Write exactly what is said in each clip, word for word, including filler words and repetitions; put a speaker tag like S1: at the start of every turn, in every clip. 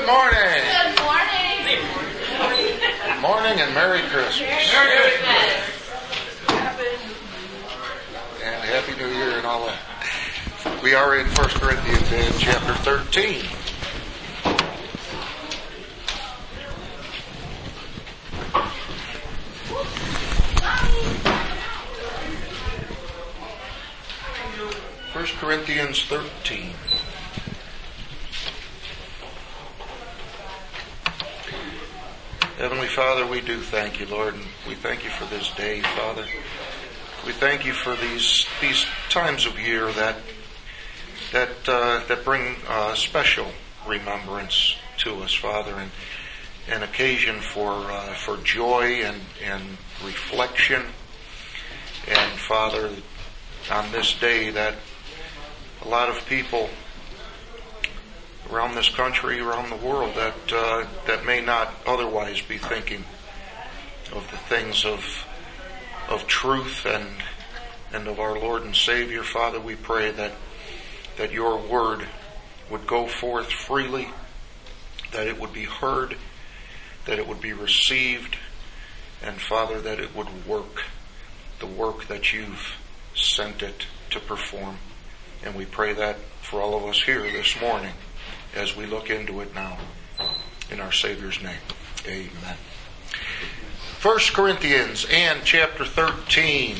S1: Good morning.
S2: Good morning.
S1: Good morning and Merry Christmas.
S2: Merry Christmas.
S1: And Happy New Year and all that. We are in First Corinthians in chapter thirteen. First Corinthians thirteen. Heavenly Father, we do thank you, Lord, and we thank you for this day, Father. We thank you for these these times of year that that uh, that bring uh, special remembrance to us, Father, and an occasion for uh, for joy and and reflection. And Father, on this day that a lot of people around this country, around the world, that uh, that may not otherwise be thinking of the things of of truth and and of our Lord and Savior, Father, we pray that that your word would go forth freely, that it would be heard, that it would be received, and Father, that it would work the work that you've sent it to perform. And we pray that for all of us here this morning as we look into it now. In our Savior's name, amen. First Corinthians and chapter thirteen.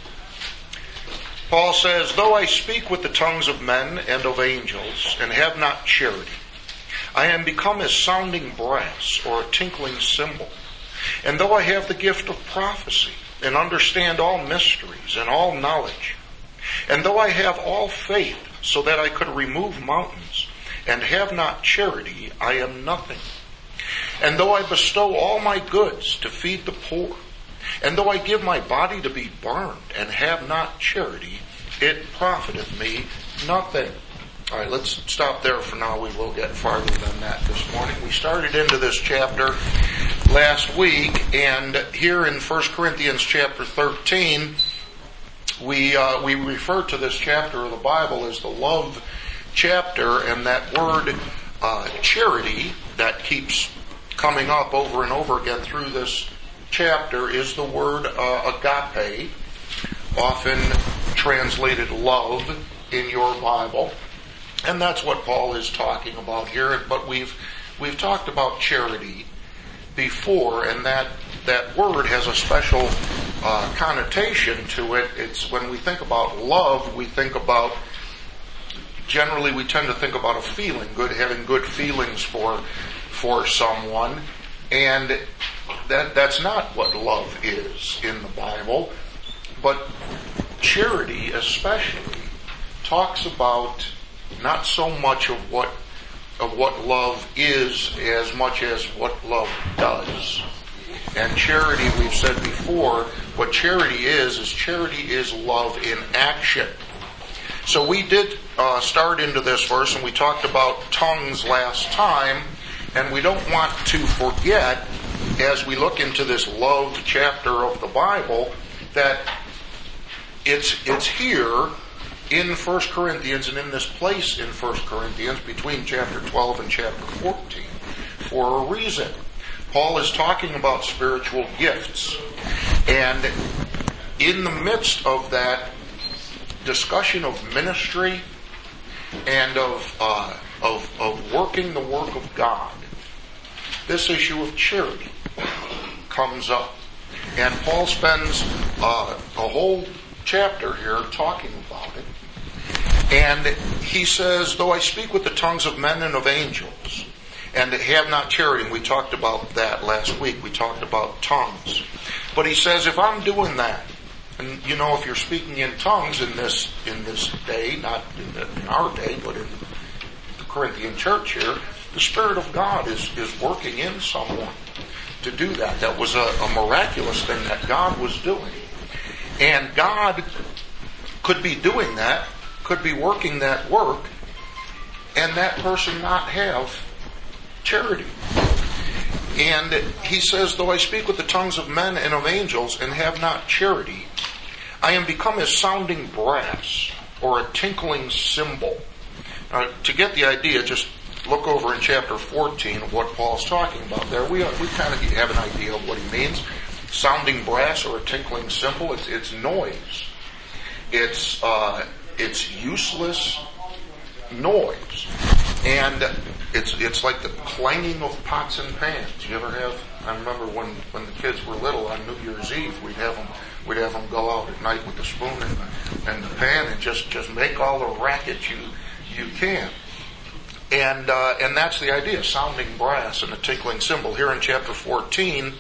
S1: Paul says, though I speak with the tongues of men and of angels and have not charity, I am become as sounding brass or a tinkling cymbal. And though I have the gift of prophecy and understand all mysteries and all knowledge, and though I have all faith so that I could remove mountains and have not charity, I am nothing. And though I bestow all my goods to feed the poor, and though I give my body to be burned and have not charity, it profiteth me nothing. All right, let's stop there for now. We will get farther than that this morning. We started into this chapter last week, and here in First Corinthians chapter thirteen, we uh, we refer to this chapter of the Bible as the love chapter, and that word uh, charity that keeps coming up over and over again through this chapter is the word uh, agape, often translated love in your Bible. And that's what Paul is talking about here. But we've we've talked about charity before, and that that word has a special uh, connotation to it. It's when we think about love, we think about generally we tend to think about a feeling, good having good feelings for for someone, and that that's not what love is in the Bible. But charity especially talks about not so much of what of what love is as much as what love does. And charity, we've said before, what charity is, is charity is love in action. So we did uh, start into this verse, and we talked about tongues last time, and we don't want to forget, as we look into this love chapter of the Bible, that it's it's here in First Corinthians and in this place in First Corinthians between chapter twelve and chapter fourteen for a reason. Paul is talking about spiritual gifts, and in the midst of that discussion of ministry and of uh, of of working the work of God, this issue of charity comes up, and Paul spends uh, a whole chapter here talking about it. And he says, though I speak with the tongues of men and of angels, and have not charity, and we talked about that last week, we talked about tongues. But he says, if I'm doing that, and you know, if you're speaking in tongues in this in this day, not in, the, in our day, but in the Corinthian church here, the Spirit of God is, is working in someone to do that. That was a, a miraculous thing that God was doing. And God could be doing that, could be working that work, and that person not have charity. And he says, though I speak with the tongues of men and of angels and have not charity, I am become as sounding brass or a tinkling cymbal. Now, to get the idea, just look over in chapter fourteen of what Paul's talking about there, we we kind of have an idea of what he means. Sounding brass or a tinkling cymbal, it's, it's noise. It's uh, it's useless noise. And it's it's like the clanging of pots and pans. You ever have, I remember when, when the kids were little on New Year's Eve, we'd have them we'd have them go out at night with the spoon and the, and the pan and just, just make all the racket you you can. And uh, and that's the idea, sounding brass and a tinkling cymbal. Here in chapter fourteen,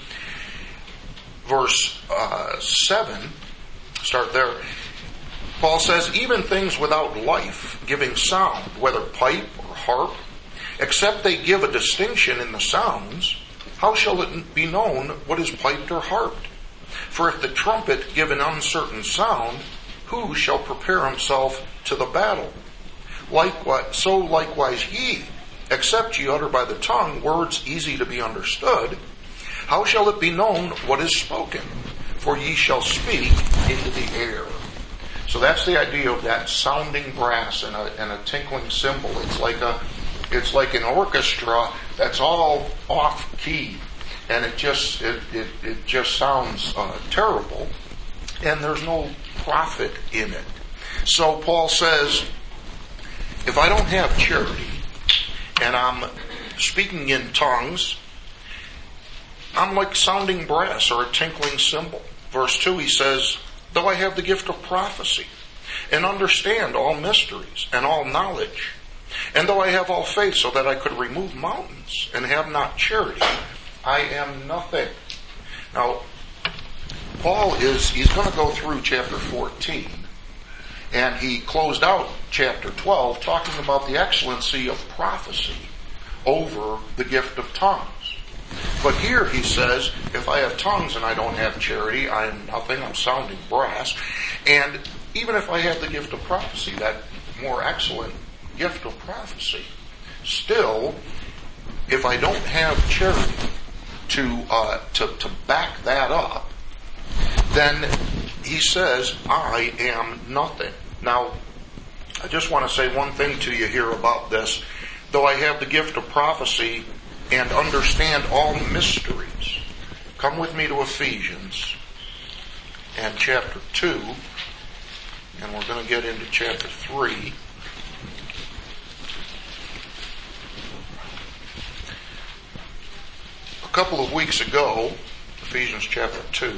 S1: verse uh, seven, start there. Paul says, even things without life, giving sound, whether pipe or harp, except they give a distinction in the sounds, how shall it be known what is piped or harped? For if the trumpet give an uncertain sound, who shall prepare himself to the battle? Likewise, so likewise ye, except ye utter by the tongue words easy to be understood, how shall it be known what is spoken? For ye shall speak into the air. So that's the idea of that sounding brass and a, and a tinkling cymbal. It's like a, it's like an orchestra that's all off key, and it just it it, it just sounds uh, terrible, and there's no profit in it. So Paul says, if I don't have charity and I'm speaking in tongues, I'm like sounding brass or a tinkling cymbal. Verse two, he says, though I have the gift of prophecy and understand all mysteries and all knowledge, and though I have all faith so that I could remove mountains and have not charity, I am nothing. Now, Paul is, he's going to go through chapter fourteen, and he closed out chapter twelve talking about the excellency of prophecy over the gift of tongues. But here he says, if I have tongues and I don't have charity, I am nothing, I'm sounding brass. And even if I have the gift of prophecy, that more excellent gift of prophecy, still, if I don't have charity to, uh, to, to back that up, then he says, I am nothing. Now, I just want to say one thing to you here about this. Though I have the gift of prophecy and understand all mysteries, come with me to Ephesians and chapter two, and we're going to get into chapter three. A couple of weeks ago, Ephesians chapter two,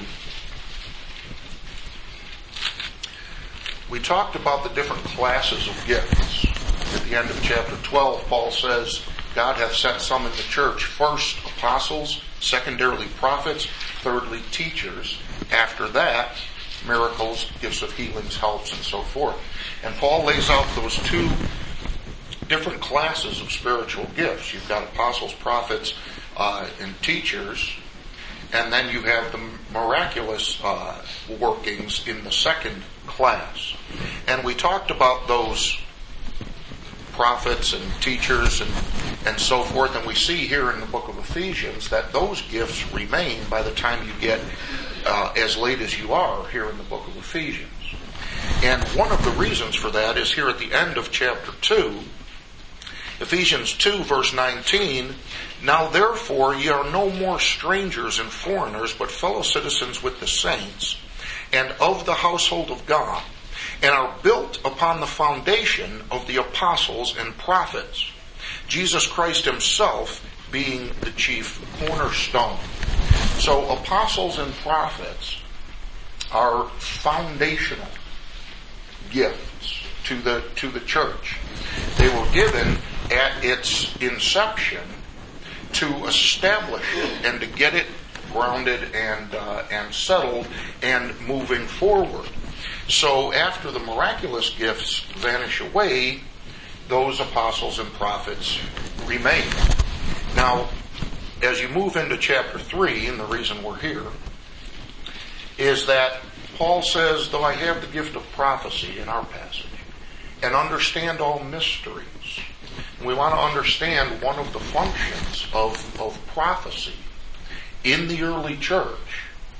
S1: we talked about the different classes of gifts. At the end of chapter twelve, Paul says, God hath set some in the church, first apostles, secondarily prophets, thirdly teachers. After that, miracles, gifts of healings, helps, and so forth. And Paul lays out those two different classes of spiritual gifts. You've got apostles, prophets, uh, and teachers, and then you have the miraculous uh, workings in the second class. And we talked about those prophets and teachers and, and so forth, and we see here in the book of Ephesians that those gifts remain by the time you get uh, as late as you are here in the book of Ephesians. And one of the reasons for that is here at the end of chapter two, Ephesians two verse nineteen, now therefore ye are no more strangers and foreigners, but fellow citizens with the saints, and of the household of God, and are built upon the foundation of the apostles and prophets, Jesus Christ himself being the chief cornerstone. So apostles and prophets are foundational gifts to the to the church. They were given at its inception to establish it and to get it grounded and uh, and settled and moving forward. So after the miraculous gifts vanish away, those apostles and prophets remain. Now, as you move into chapter three, and the reason we're here, is that Paul says, though I have the gift of prophecy in our passage, and understand all mysteries, and we want to understand one of the functions of, of prophecy in the early church,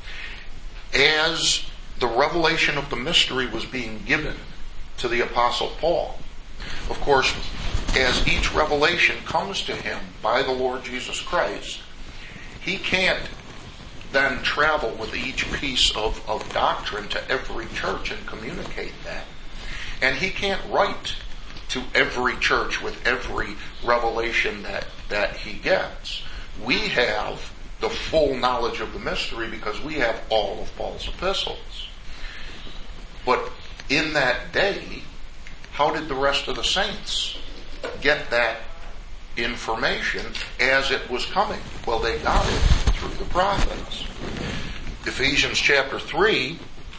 S1: as the revelation of the mystery was being given to the Apostle Paul. Of course, as each revelation comes to him by the Lord Jesus Christ, he can't then travel with each piece of, of doctrine to every church and communicate that. And he can't write to every church with every revelation that, that he gets. We have the full knowledge of the mystery because we have all of Paul's epistles. But in that day, how did the rest of the saints get that information as it was coming? Well, they got it through the prophets. Ephesians chapter three,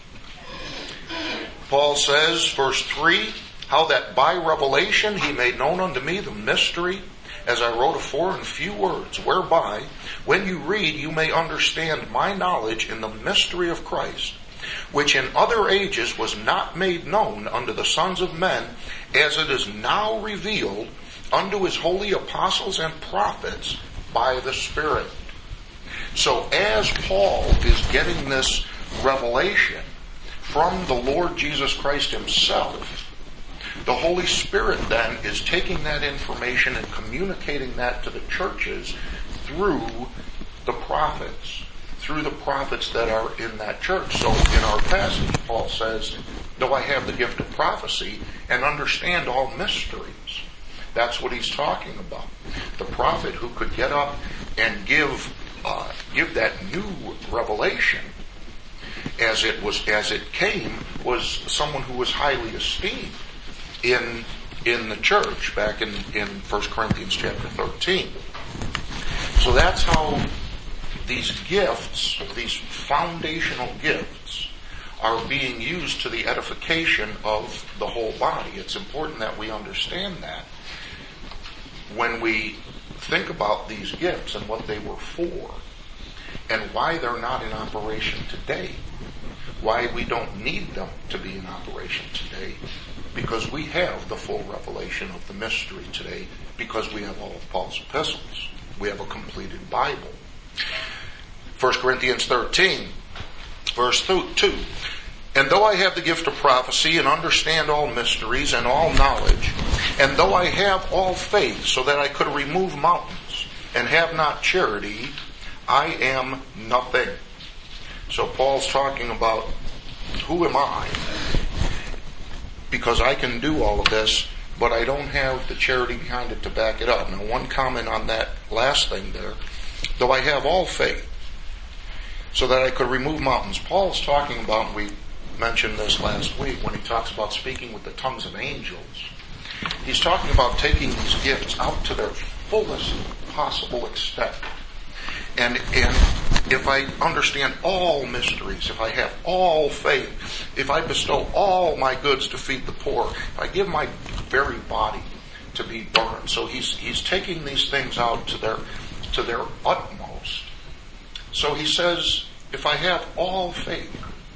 S1: Paul says, verse three, how that by revelation he made known unto me the mystery, as I wrote afore in few words, whereby, when you read, you may understand my knowledge in the mystery of Christ, which in other ages was not made known unto the sons of men, as it is now revealed unto his holy apostles and prophets by the Spirit. So as Paul is getting this revelation from the Lord Jesus Christ himself, the Holy Spirit then is taking that information and communicating that to the churches through the prophets, through the prophets that are in that church. So in our passage, Paul says, though I have the gift of prophecy and understand all mysteries. That's what he's talking about. The prophet who could get up and give uh, give that new revelation as it was as it came was someone who was highly esteemed in in the church back in, in First Corinthians chapter thirteen. So that's how these gifts, these foundational gifts, are being used to the edification of the whole body. It's important that we understand that when we think about these gifts and what they were for and why they're not in operation today, why we don't need them to be in operation today, because we have the full revelation of the mystery today, because we have all of Paul's epistles. We have a completed Bible. First Corinthians thirteen, verse two. And though I have the gift of prophecy and understand all mysteries and all knowledge, and though I have all faith so that I could remove mountains and have not charity, I am nothing. So Paul's talking about, who am I? Because I can do all of this, but I don't have the charity behind it to back it up. Now, one comment on that last thing there. Though I have all faith so that I could remove mountains. Paul's talking about, we mentioned this last week when he talks about speaking with the tongues of angels. He's talking about taking these gifts out to their fullest possible extent. And, and if I understand all mysteries, if I have all faith, if I bestow all my goods to feed the poor, if I give my very body to be burned. So he's, he's taking these things out to their, to their utmost. So he says, if I have all faith,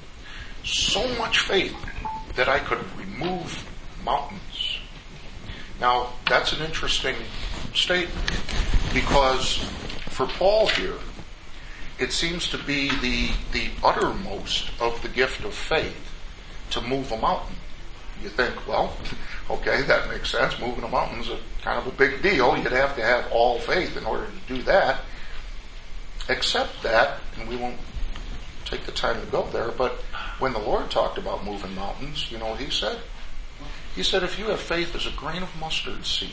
S1: so much faith that I could remove mountains. Now, that's an interesting statement, because for Paul here, it seems to be the, the uttermost of the gift of faith to move a mountain. You think, well, okay, that makes sense. Moving a mountain is a kind of a big deal. You'd have to have all faith in order to do that. Except that, and we won't take the time to go there, but when the Lord talked about moving mountains, you know what he said? He said, if you have faith as a grain of mustard seed,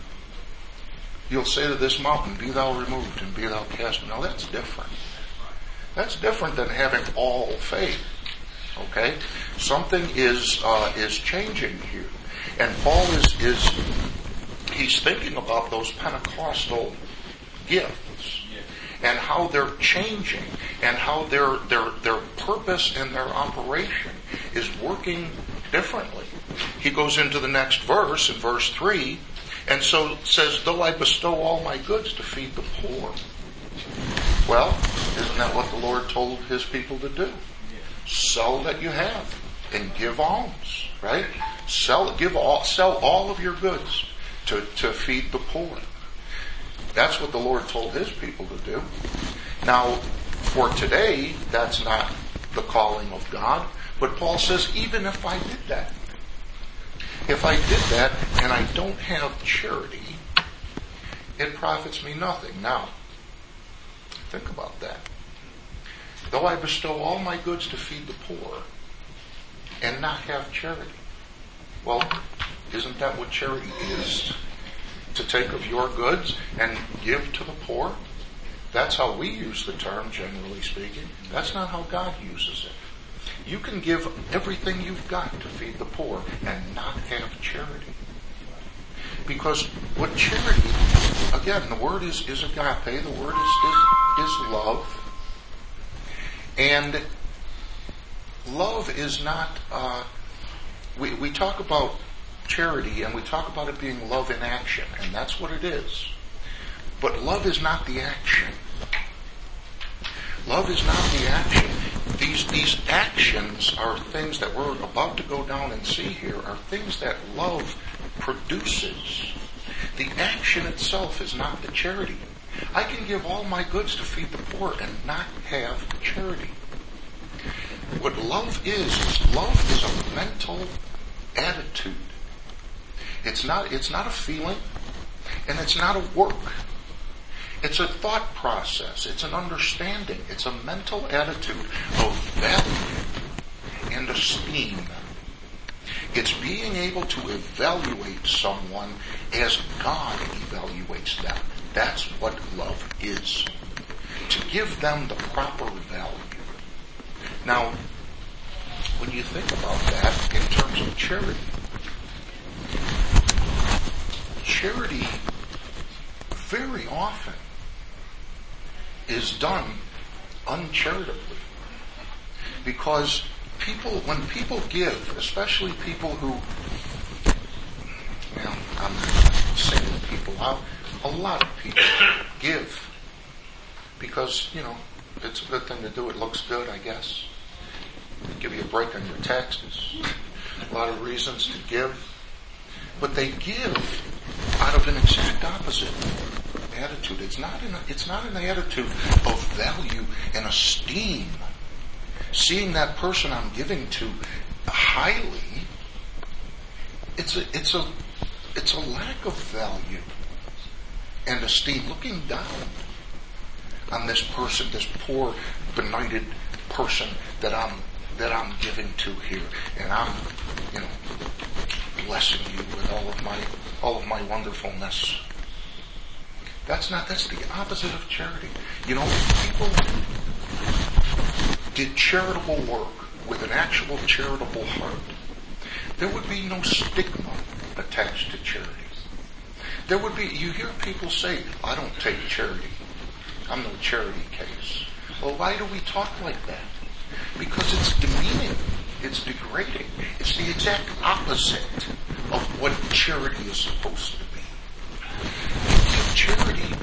S1: you'll say to this mountain, be thou removed and be thou cast. Now that's different. That's different than having all faith. Okay? Something is uh, is changing here. And Paul is, is he's thinking about those Pentecostal gifts and how they're changing and how their their their purpose and their operation is working differently. He goes into the next verse, in verse three, and so says, though I bestow all my goods to feed the poor. Well, isn't that what the Lord told his people to do? Sell that you have and give alms, right? Sell, give all, sell all of your goods to, to feed the poor. That's what the Lord told his people to do. Now, for today, that's not the calling of God, but Paul says, even if I did that, If I did that and I don't have charity, it profits me nothing. Now, think about that. Though I bestow all my goods to feed the poor and not have charity. Well, isn't that what charity is? To take of your goods and give to the poor? That's how we use the term, generally speaking. That's not how God uses it. You can give everything you've got to feed the poor and not have charity. Because what charity, again, the word is, is agape, the word is, is, is love. And love is not, uh, we, we talk about charity and we talk about it being love in action, and that's what it is. But love is not the action. Love is not the action. These, these actions are things that we're about to go down and see here, are things that love produces. The action itself is not the charity. I can give all my goods to feed the poor and not have charity. What love is, is love is a mental attitude. It's not, it's not a feeling, and it's not a work. It's a thought process. It's an understanding. It's a mental attitude of value and esteem. It's being able to evaluate someone as God evaluates them. That's what love is. To give them the proper value. Now, when you think about that in terms of charity, charity very often is done uncharitably. Because people, when people give, especially people who, you know, I'm not singling people out, a lot of people give because, you know, it's a good thing to do. It looks good, I guess. Give you a break on your taxes. A lot of reasons to give. But they give out of an exact opposite attitude. It's not an, it's not an attitude of value and esteem. Seeing that person I'm giving to highly, it's a, it's a, it's a lack of value and esteem. Looking down on this person, this poor, benighted person that I'm that I'm giving to here, and I'm, you know, blessing you with all of my all of my wonderfulness. That's not. That's the opposite of charity. You know, if people did charitable work with an actual charitable heart, there would be no stigma attached to charity. There would be. You hear people say, "I don't take charity. I'm no charity case." Well, why do we talk like that? Because it's demeaning. It's degrading. It's the exact opposite of what charity is supposed to be. You give charity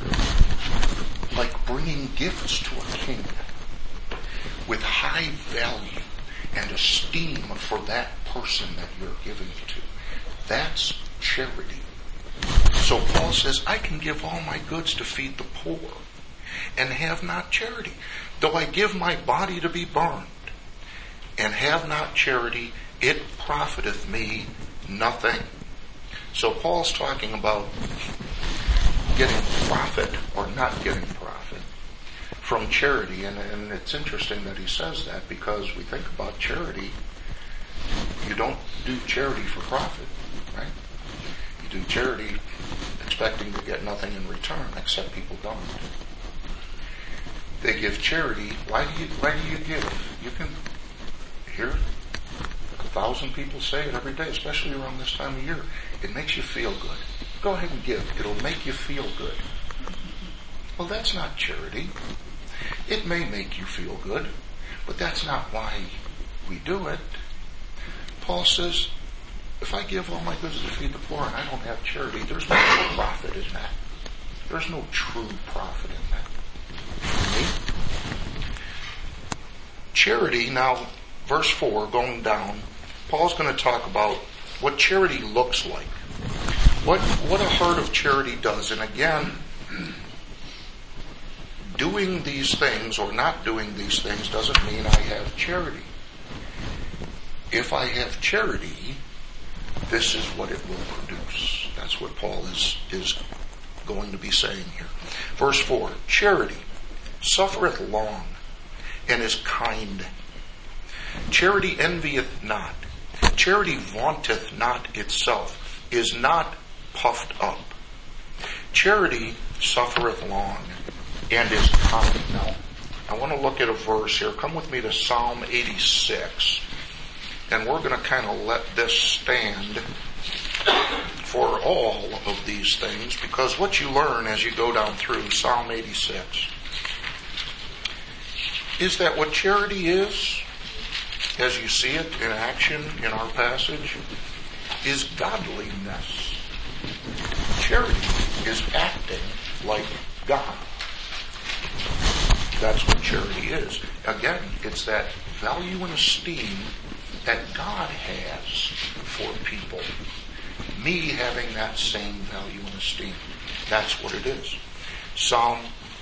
S1: like bringing gifts to a king with high value and esteem for that person that you're giving to. That's charity. So Paul says, I can give all my goods to feed the poor and have not charity. Though I give my body to be burned and have not charity, it profiteth me nothing. So Paul's talking about getting profit or not getting profit from charity. And, and it's interesting that he says that, because we think about charity. You don't do charity for profit, right? You do charity expecting to get nothing in return, except people don't. They give charity. Why do you, why do you give? You can hear a thousand people say it every day, especially around this time of year. It makes you feel good. Go ahead and give. It'll make you feel good. Well, that's not charity. It may make you feel good, but that's not why we do it. Paul says, if I give all my goods to feed the poor and I don't have charity, there's no profit in that. There's no true profit in that. Charity, now, verse four, going down, Paul's going to talk about what charity looks like. What, what a heart of charity does. And again, doing these things or not doing these things doesn't mean I have charity. If I have charity, this is what it will produce. That's what Paul is, is going to be saying here. Verse four, charity suffereth long and is kind. Charity envieth not. Charity vaunteth not itself, is not puffed up. Charity suffereth long and is kind. Now, I want to look at a verse here. Come with me to Psalm eighty-six. And we're going to kind of let this stand for all of these things, because what you learn as you go down through Psalm eighty-six is that what charity is, as you see it in action in our passage, is godliness. Charity is acting like God. That's what charity is. Again, it's that value and esteem that God has for people. Me having that same value and esteem. That's what it is. Psalm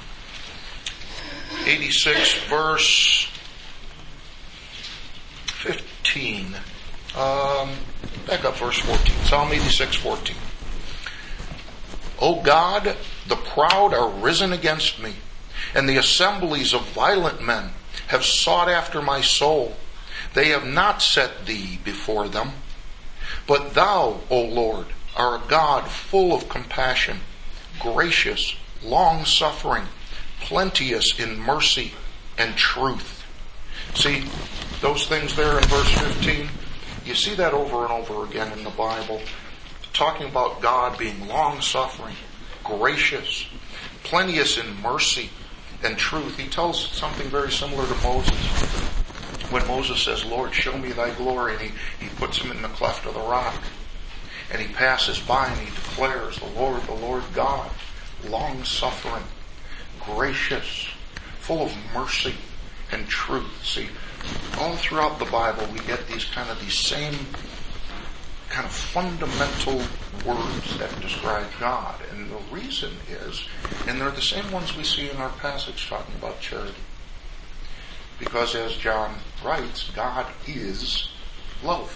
S1: eighty-six, verse fifteen. Um, back up, verse fourteen. Psalm eighty-six, fourteen. O God, the proud are risen against me, and the assemblies of violent men have sought after my soul. They have not set thee before them. But thou, O Lord, are a God full of compassion, gracious, long-suffering, plenteous in mercy and truth. See, those things there in verse fifteen, you see that over and over again in the Bible, talking about God being long-suffering, gracious, plenteous in mercy and truth. He tells something very similar to Moses. When Moses says, Lord, show me thy glory, and he, he puts him in the cleft of the rock, and he passes by and he declares, the Lord, the Lord God, long-suffering, gracious, full of mercy and truth. See, all throughout the Bible we get these kind of these same kind of fundamental words that describe God. And the reason is, and they're the same ones we see in our passage talking about charity. Because as John writes, God is love.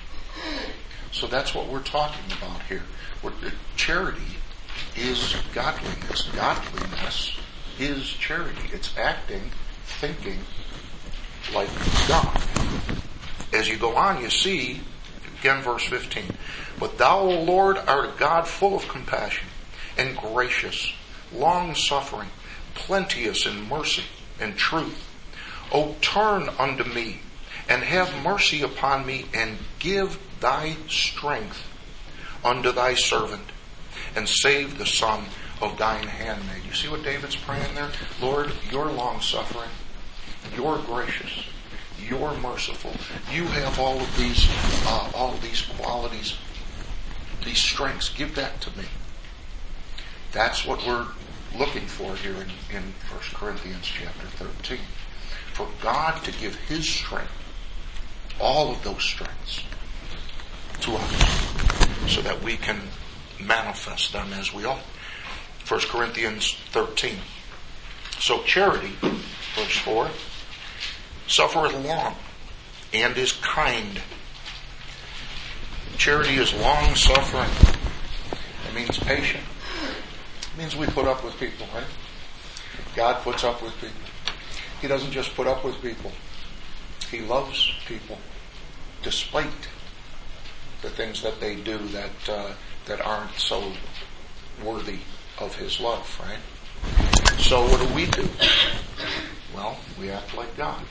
S1: So that's what we're talking about here. We're, charity is godliness. Godliness is charity. It's acting, thinking like God. As you go on, you see, again verse fifteen, but thou, O Lord, art a God full of compassion and gracious, long-suffering, plenteous in mercy and truth. O turn unto me, and have mercy upon me, and give thy strength unto thy servant, and save the son of thine handmaid. You see what David's praying there? Lord, you're long-suffering, you're gracious, you're merciful. You have all of these, uh, all of these qualities, these strengths. Give that to me. That's what we're looking for here in, in First Corinthians chapter thirteen. For God to give His strength, all of those strengths, to us, so that we can manifest them as we ought. First Corinthians thirteen. So charity, verse four, suffereth long and is kind. Charity is long-suffering. It means patient. It means we put up with people, right? God puts up with people. He doesn't just put up with people. He loves people despite the things that they do that uh, that aren't so worthy of His love, right? So what do we do? Well, we act like God.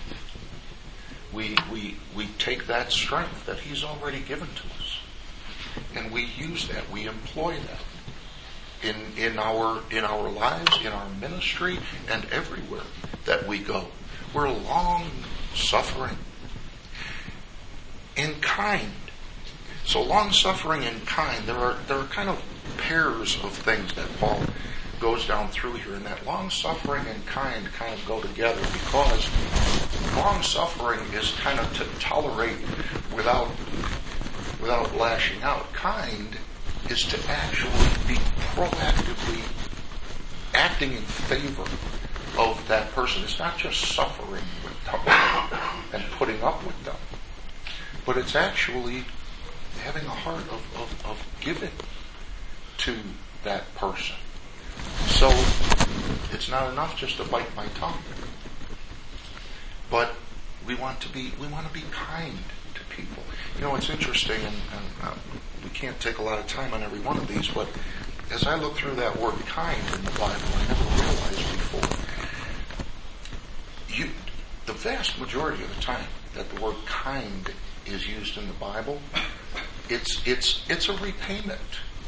S1: We we we take that strength that He's already given to us, and we use that. We employ that in in our in our lives, in our ministry, and everywhere that we go. We're long-suffering and kind. So long-suffering and kind, there are there are kind of pairs of things that Paul goes down through here, and that long-suffering and kind kind of go together, because long-suffering is kind of to tolerate without without lashing out. Kind is to actually be proactively acting in favor of that person. It's not just suffering with them and putting up with them, but it's actually having a heart of, of, of giving to that person. So it's not enough just to bite my tongue. But we want to be we want to be kind to people. You know, it's interesting, and, and uh, we can't take a lot of time on every one of these, but as I look through that word kind in the Bible, I never realized before. You, the vast majority of the time that the word kind is used in the Bible, it's it's it's a repayment.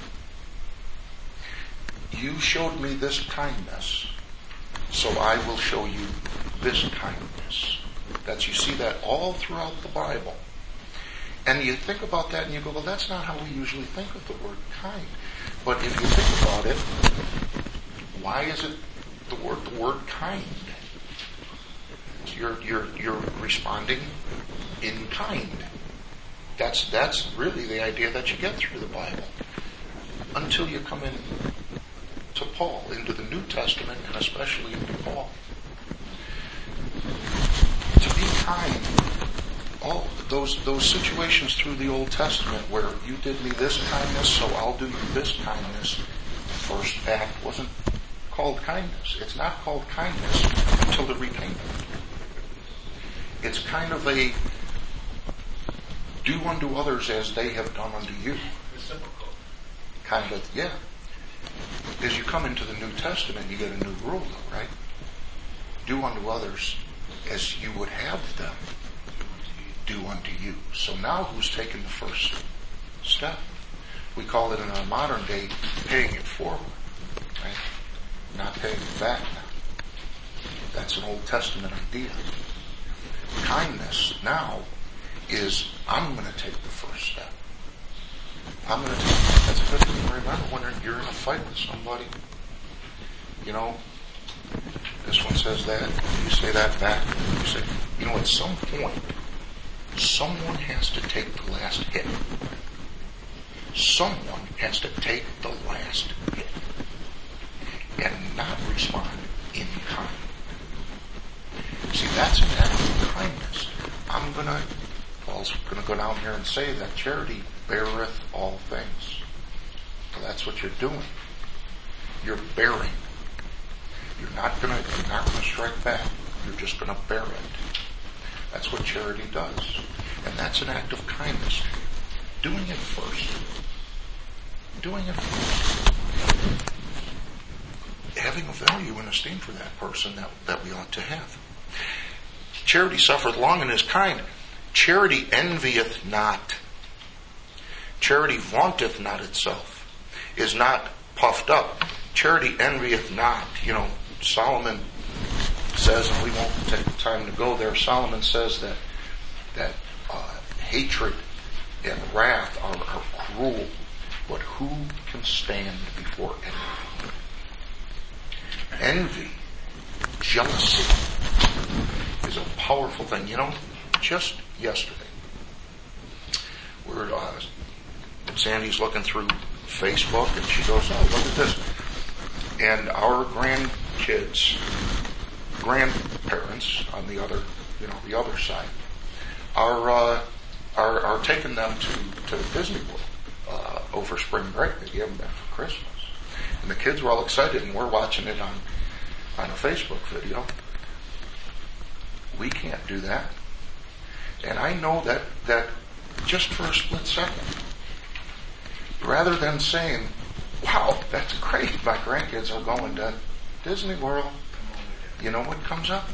S1: You showed me this kindness, so I will show you this kindness. That's, you see that all throughout the Bible. And you think about that and you go, well, that's not how we usually think of the word kind. But if you think about it, why is it the word the word kind? You're you're you're responding in kind. That's that's really the idea that you get through the Bible. Until you come in to Paul, into the New Testament, and especially into Paul. To be kind, all those those situations through the Old Testament where you did me this kindness, so I'll do you this kindness, the first act wasn't called kindness. It's not called kindness until the repayment. It's kind of a do unto others as they have done unto you.
S3: Reciprocal.
S1: Kind of, yeah. As you come into the New Testament, you get a new rule, though, right? Do unto others as you would have them do unto you. So now who's taking the first step? We call it in our modern day paying it forward, right? Not paying it back now. That's an Old Testament idea. Kindness now is I'm going to take the first step. I'm going to take, that's a good thing to remember when you're in a fight with somebody. You know, this one says that, you say that back, you say, you know, at some point, someone has to take the last hit. Someone has to take the last hit and not respond in kind. See, that's an act of kindness. I'm going to, Paul's going to go down here and say that charity beareth all things. So that's what you're doing. You're bearing. You're not going to, you're not going to strike back. You're just going to bear it. That's what charity does. And that's an act of kindness. Doing it first. Doing it first. Having a value and esteem for that person that, that we ought to have. Charity suffereth long and is kind. Charity envieth not. Charity vaunteth not itself. Is not puffed up. Charity envieth not. You know, Solomon says, and we won't take the time to go there, Solomon says that that uh, hatred and wrath are, are cruel, but who can stand before envy? Envy, jealousy, is a powerful thing. You know, just yesterday, we're, uh, Sandy's looking through Facebook, and she goes, oh, look at this. And our grandkids, grandparents on the other, you know, the other side, are uh, are, are taking them to, to Disney World uh, over spring break. They gave them that for Christmas. And the kids were all excited, and we're watching it on, on a Facebook video. We can't do that. And I know that, that just for a split second, rather than saying, wow, that's great, my grandkids are going to Disney World, you know what comes up?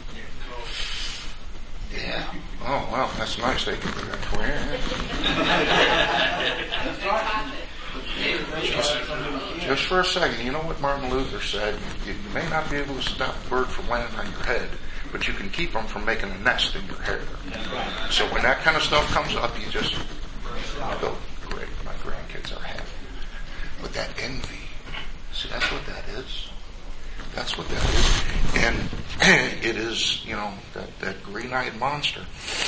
S1: Yeah. Oh, well, that's nice. They can do that for you. Just, just for a second, you know what Martin Luther said? You, you may not be able to stop a bird from landing on your head, but you can keep them from making a nest in your hair. So when that kind of stuff comes up, you just go, great, my grandkids are happy. But that envy, see, that's what that is. That's what that is. And it is, you know, that, that green-eyed monster.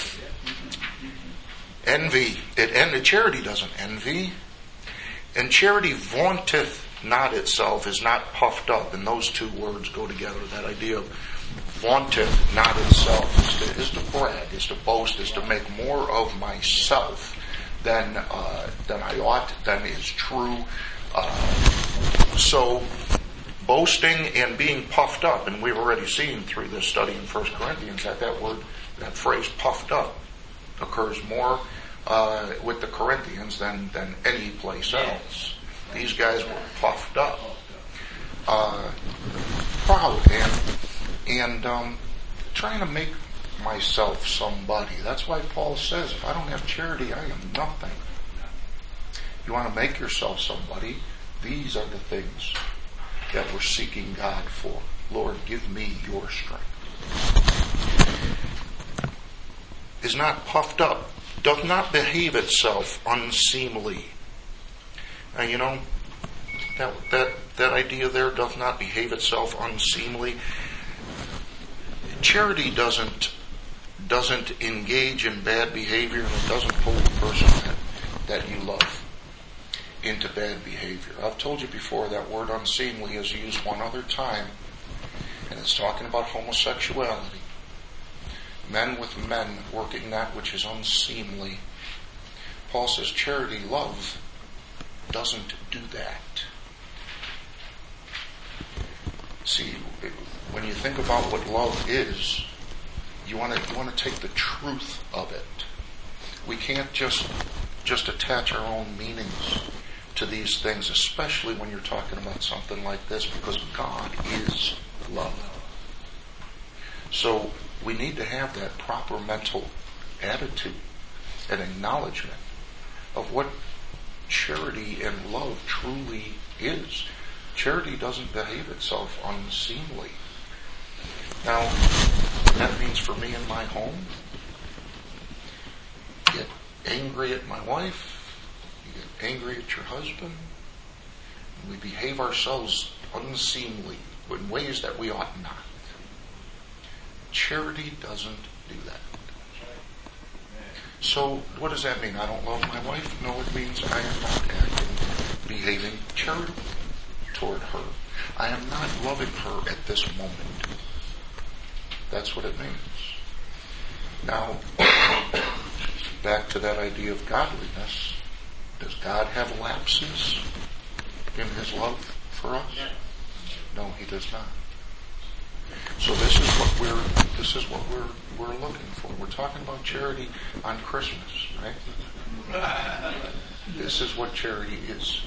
S1: Envy, it, and charity doesn't envy. And charity vaunteth not itself, is not puffed up. And those two words go together. That idea of vaunteth not itself is to, is to brag, is to boast, is to make more of myself than uh, than I ought, than is true. Uh, so boasting and being puffed up, and we've already seen through this study in First Corinthians that that word, that phrase puffed up, occurs more uh, with the Corinthians than, than any place else. These guys were puffed up, uh, proud, and and um, trying to make myself somebody. That's why Paul says, if I don't have charity, I am nothing. You want to make yourself somebody, these are the things that we're seeking God for. Lord, give me your strength. Is not puffed up, doth not behave itself unseemly. Now, you know, that, that, that idea there, doth not behave itself unseemly. Charity doesn't, doesn't engage in bad behavior, and it doesn't pull the person that, that you love into bad behavior. I've told you before that word unseemly is used one other time, and it's talking about homosexuality. Men with men working that which is unseemly. Paul says charity, love, doesn't do that. See, when you think about what love is, you want to you want to take the truth of it. We can't just just attach our own meanings to these things, especially when you're talking about something like this, because God is love. So we need to have that proper mental attitude and acknowledgement of what charity and love truly is. Charity doesn't behave itself unseemly. Now, that means for me in my home, you get angry at my wife, you get angry at your husband, and we behave ourselves unseemly in ways that we ought not. Charity doesn't do that. So, what does that mean? I don't love my wife? No, it means I am not acting, behaving charitably toward her. I am not loving her at this moment. That's what it means. Now, back to that idea of godliness. Does God have lapses in his love for us? No, he does not. So this is what we're this is what we're we're looking for. We're talking about charity on Christmas, right? This is what charity is.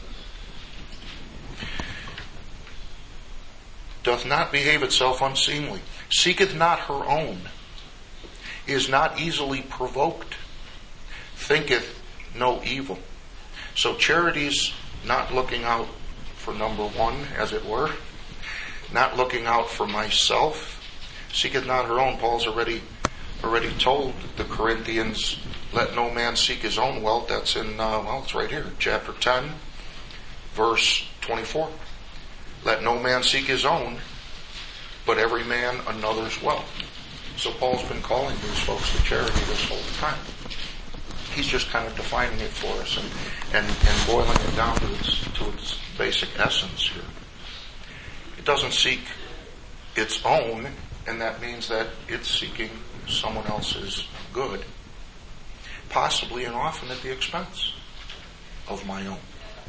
S1: Doth not behave itself unseemly, seeketh not her own, is not easily provoked, thinketh no evil. So charity's not looking out for number one, as it were, not looking out for myself, seeketh not her own. Paul's already already told the Corinthians, let no man seek his own wealth. That's in, uh, well, it's right here, chapter ten, verse twenty-four. Let no man seek his own, but every man another's wealth. So Paul's been calling these folks to charity this whole time. He's just kind of defining it for us and, and, and boiling it down to its, to its basic essence here. It doesn't seek its own, and that means that it's seeking someone else's good, possibly and often at the expense of my own.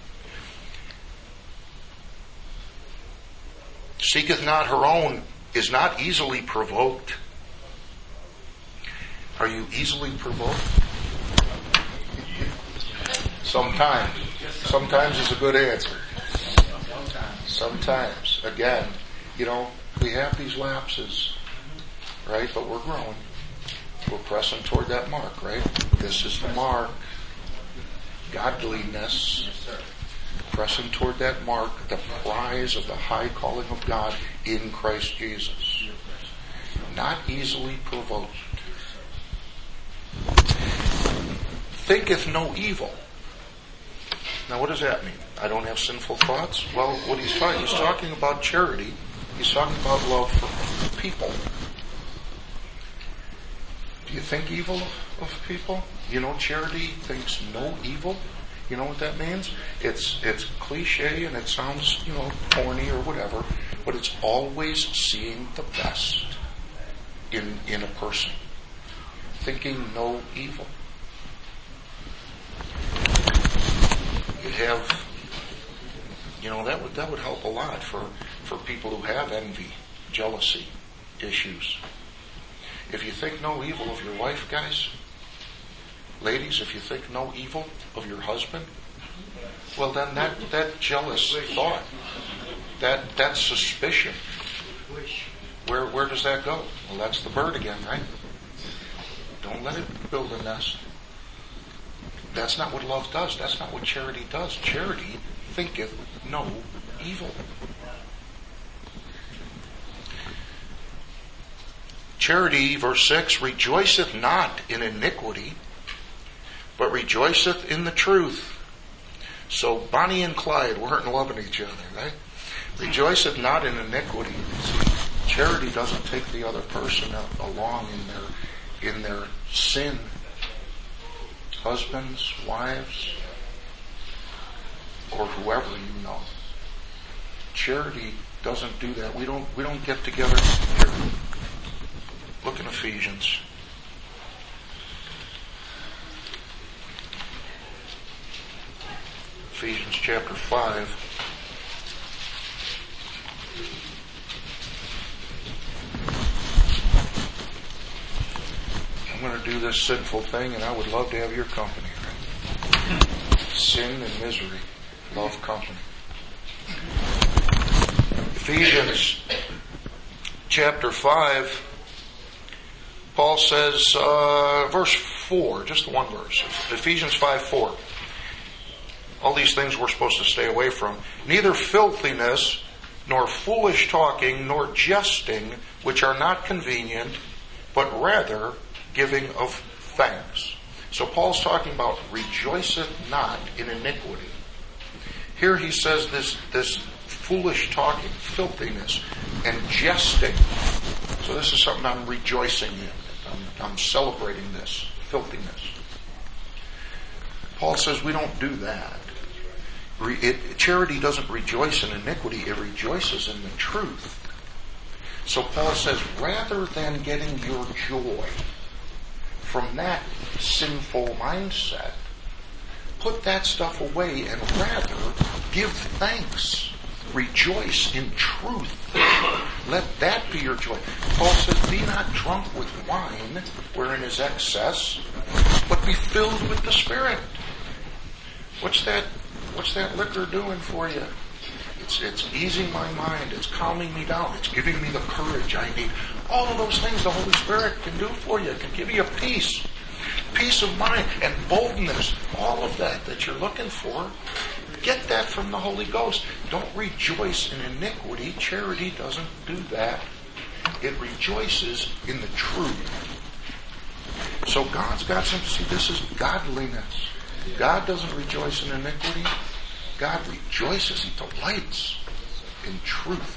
S1: Seeketh not her own, is not easily provoked. Are you easily provoked? Sometimes. Sometimes is a good answer. Sometimes. Again, you know, we have these lapses, right? But we're growing. We're pressing toward that mark, right? This is the mark. Godliness. Pressing toward that mark, the prize of the high calling of God in Christ Jesus. Not easily provoked. Thinketh no evil. Now what does that mean? I don't have sinful thoughts? Well, what he's talking, he's talking about charity. He's talking about love for people. Do you think evil of people? You know, charity thinks no evil. You know what that means? It's it's cliche and it sounds, you know, corny or whatever, but it's always seeing the best in in a person. Thinking no evil. have, you know, that would that would help a lot for, for people who have envy, jealousy issues. If you think no evil of your wife, guys, ladies, if you think no evil of your husband, well then that, that jealous thought, that that suspicion, where where does that go? Well, that's the bird again, right? Don't let it build a nest. That's not what love does. That's not what charity does. Charity thinketh no evil. Charity, verse six, rejoiceth not in iniquity, but rejoiceth in the truth. So Bonnie and Clyde weren't loving each other, right? Rejoiceth not in iniquity. See, charity doesn't take the other person along in their in their sin. Husbands, wives, or whoever you know. Charity doesn't do that. We don't we don't get together here. Look in Ephesians. Ephesians chapter five. I'm going to do this sinful thing, and I would love to have your company. Right? Sin and misery love company. Ephesians chapter five. Paul says, uh, verse four, just one verse. Ephesians five four. All these things we're supposed to stay away from. Neither filthiness, nor foolish talking, nor jesting, which are not convenient, but rather giving of thanks. So Paul's talking about rejoiceth not in iniquity. Here he says this, this foolish talking, filthiness, and jesting. So this is something I'm rejoicing in. I'm, I'm celebrating this filthiness. Paul says we don't do that. Re, it, charity doesn't rejoice in iniquity, it rejoices in the truth. So Paul says rather than getting your joy from that sinful mindset, put that stuff away and rather give thanks. Rejoice in truth. Let that be your joy. Paul says, be not drunk with wine, wherein is excess, but be filled with the Spirit. What's that, what's that liquor doing for you? It's, it's easing my mind. It's calming me down. It's giving me the courage I need. All of those things the Holy Spirit can do for you. It can give you a peace. Peace of mind and boldness. All of that that you're looking for. Get that from the Holy Ghost. Don't rejoice in iniquity. Charity doesn't do that. It rejoices in the truth. So God's got some, see, this is godliness. God doesn't rejoice in iniquity. God rejoices, He delights in truth.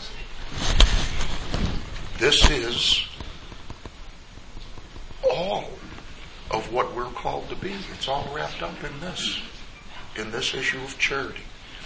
S1: This is all of what we're called to be. It's all wrapped up in this. In this issue of charity.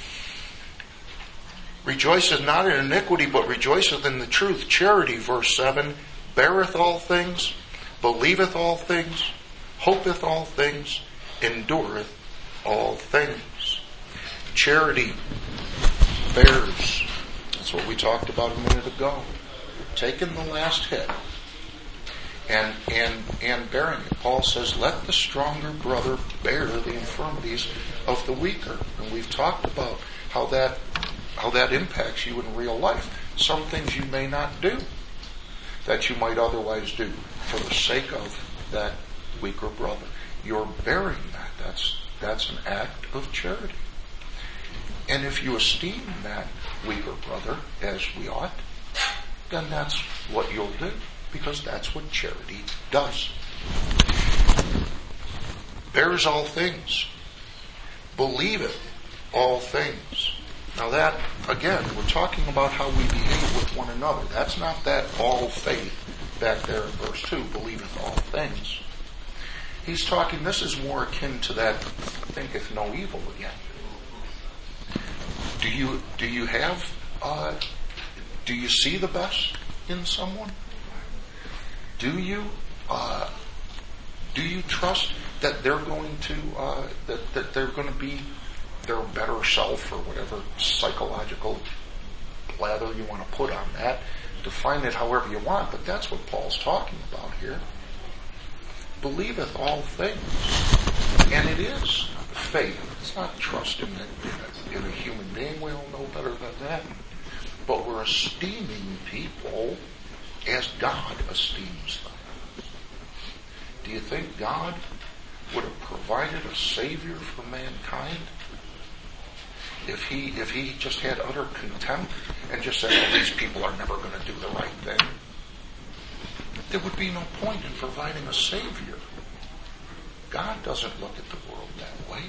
S1: Rejoiceth not in iniquity, but rejoiceth in the truth. Charity, verse seven, beareth all things, believeth all things, hopeth all things, endureth all things. Charity bears. That's what we talked about a minute ago. Taking the last hit and and and bearing it. Paul says, let the stronger brother bear the infirmities of the weaker. And we've talked about how that how that impacts you in real life. Some things you may not do that you might otherwise do for the sake of that weaker brother. You're bearing that. That's that's an act of charity. And if you esteem that weaker brother as we ought, then that's what you'll do. Because that's what charity does. Bears all things. Believeth all things. Now that, again, we're talking about how we behave with one another. That's not that all faith back there in verse two, believeth all things. He's talking, this is more akin to that thinketh no evil again. Do you, do you have, uh, do you see the best in someone? Do you uh, do you trust that they're going to uh, that that they're going to be their better self, or whatever psychological blather you want to put on that. Define it however you want, but that's what Paul's talking about here. Believeth all things. And it is faith. It's not trust in a, in a human being. We all know better than that. But we're esteeming people as God esteems them. Do you think God would have provided a Savior for mankind if he if he just had utter contempt and just said, well, these people are never going to do the right thing? There would be no point in providing a Savior. God doesn't look at the world that way.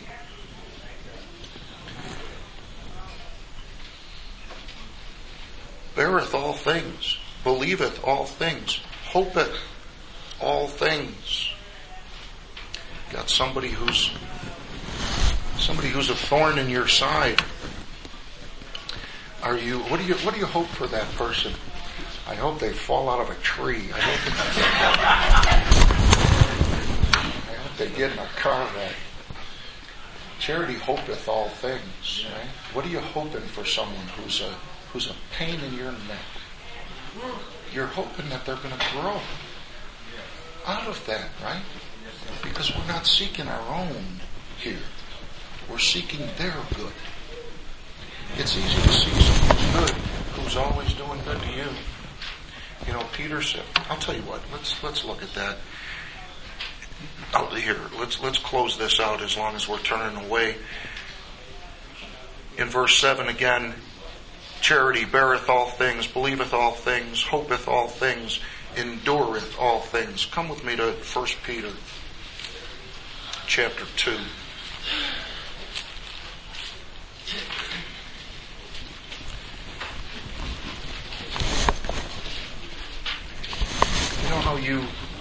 S1: Beareth all things, believeth all things, hopeth all things. Got somebody who's somebody who's a thorn in your side. Are you? What do you? What do you hope for that person? I hope they fall out of a tree. I hope, I hope they get in a car wreck. Charity hopeth all things. Right? What are you hoping for someone who's a who's a pain in your neck? You're hoping that they're going to grow out of that, right? Because we're not seeking our own here. We're seeking their good. It's easy to see someone good who's always doing good to you. You know, Peter said, I'll tell you what, let's let's look at that. Oh, here, let's let's close this out as long as we're turning away. In verse seven again, charity beareth all things, believeth all things, hopeth all things, endureth all things. Come with me to First Peter chapter two. You know how you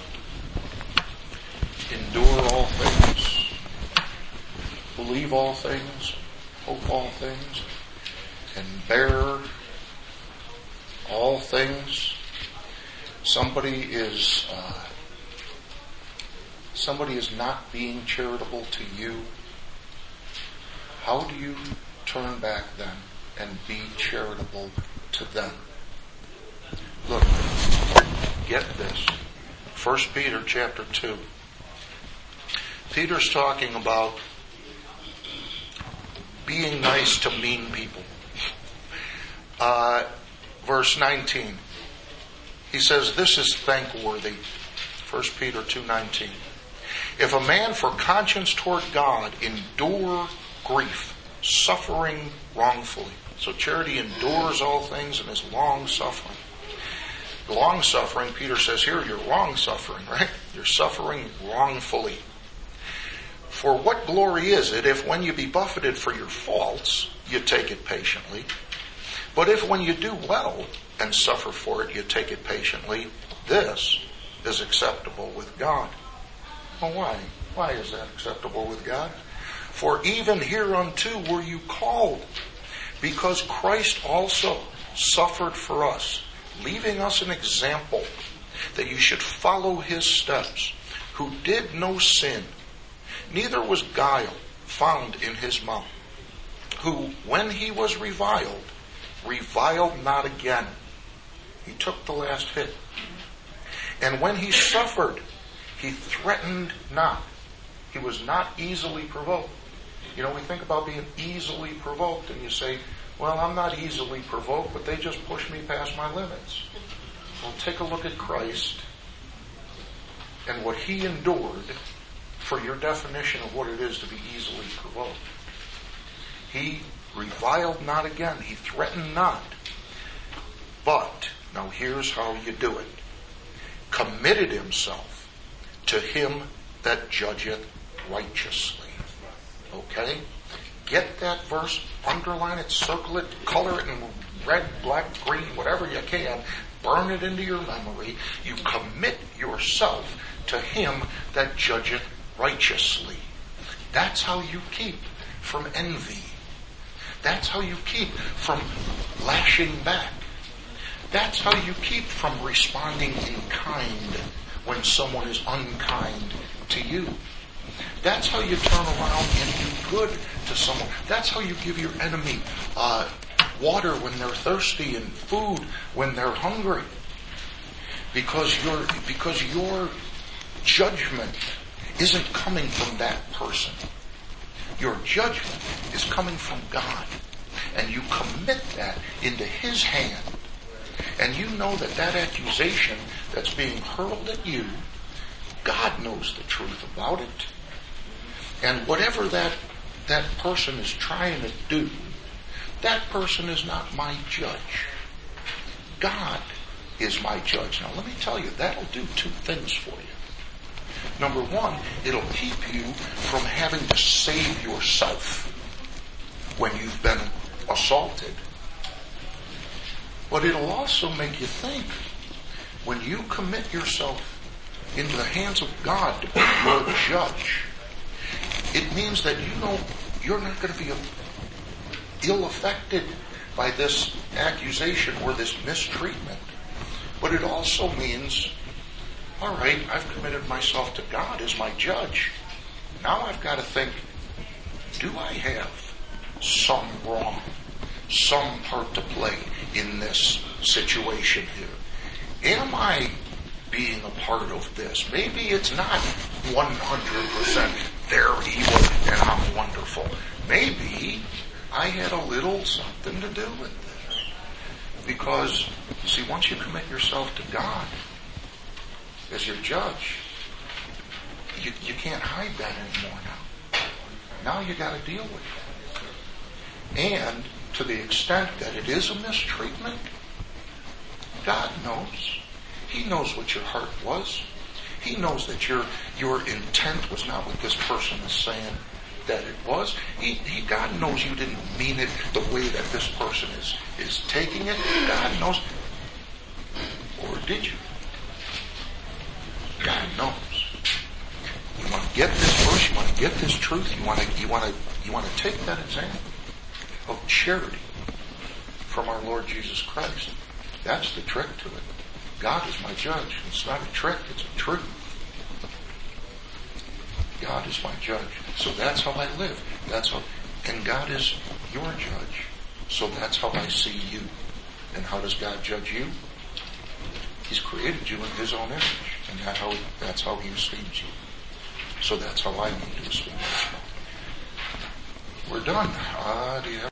S1: endure all things, believe all things, hope all things, and bear all things? Somebody is uh, somebody is not being charitable to you. How do you turn back then and be charitable to them? Look, get this. First Peter chapter two. Peter's talking about being nice to mean people. Uh, verse nineteen. He says, this is thankworthy. First Peter two nineteen. If a man for conscience toward God endure grief, suffering wrongfully. So charity endures all things and is long-suffering. Long-suffering, Peter says here, you're long-suffering, right? You're suffering wrongfully. For what glory is it if when you be buffeted for your faults, you take it patiently? But if when you do well and suffer for it, you take it patiently, this is acceptable with God. Well, why? Why is that acceptable with God? For even hereunto were you called, because Christ also suffered for us, leaving us an example that you should follow his steps, who did no sin, neither was guile found in his mouth, who, when he was reviled, reviled not again. He took the last hit. And when he suffered, he threatened not. He was not easily provoked. You know, we think about being easily provoked, and you say, well, I'm not easily provoked, but they just push me past my limits. Well, take a look at Christ and what he endured for your definition of what it is to be easily provoked. He reviled not again. He threatened not. But, now here's how you do it. Committed himself to him that judgeth righteously. Okay? Get that verse, underline it, circle it, color it in red, black, green, whatever you can. Burn it into your memory. You commit yourself to him that judgeth righteously. That's how you keep from envy. That's how you keep from lashing back. That's how you keep from responding in kind when someone is unkind to you. That's how you turn around and do good to someone. That's how you give your enemy uh, water when they're thirsty and food when they're hungry. Because your because your judgment isn't coming from that person. Your judgment is coming from God. And you commit that into His hand. And you know that that accusation that's being hurled at you, God knows the truth about it. And whatever that, that person is trying to do, that person is not my judge. God is my judge. Now let me tell you, that'll do two things for you. Number one, it'll keep you from having to save yourself when you've been assaulted. But it'll also make you think, when you commit yourself into the hands of God to be your judge, it means that you know you're not going to be ill affected by this accusation or this mistreatment. But it also means, all right, I've committed myself to God as my judge. Now I've got to think, do I have some wrong, some part to play in this situation here? Am I being a part of this? Maybe it's not one hundred percent they're evil and I'm wonderful. Maybe I had a little something to do with this. Because, see, once you commit yourself to God as your judge, you, you can't hide that anymore now. Now you got to deal with it. And to the extent that it is a mistreatment, God knows. He knows what your heart was. He knows that your your intent was not what this person is saying that it was. He, he God knows you didn't mean it the way that this person is, is taking it. God knows. Or did you? God knows. You want to get this verse, you want to get this truth, you want to you want to you want to take that example of charity from our Lord Jesus Christ. That's the trick to it. God is my judge. It's not a trick, it's a truth. God is my judge. So that's how I live. That's how, and God is your judge. So that's how I see you. And how does God judge you? He's created you in His own image. And that how, that's how He esteems you. So that's how I need to esteem you. We're done. Uh, do you have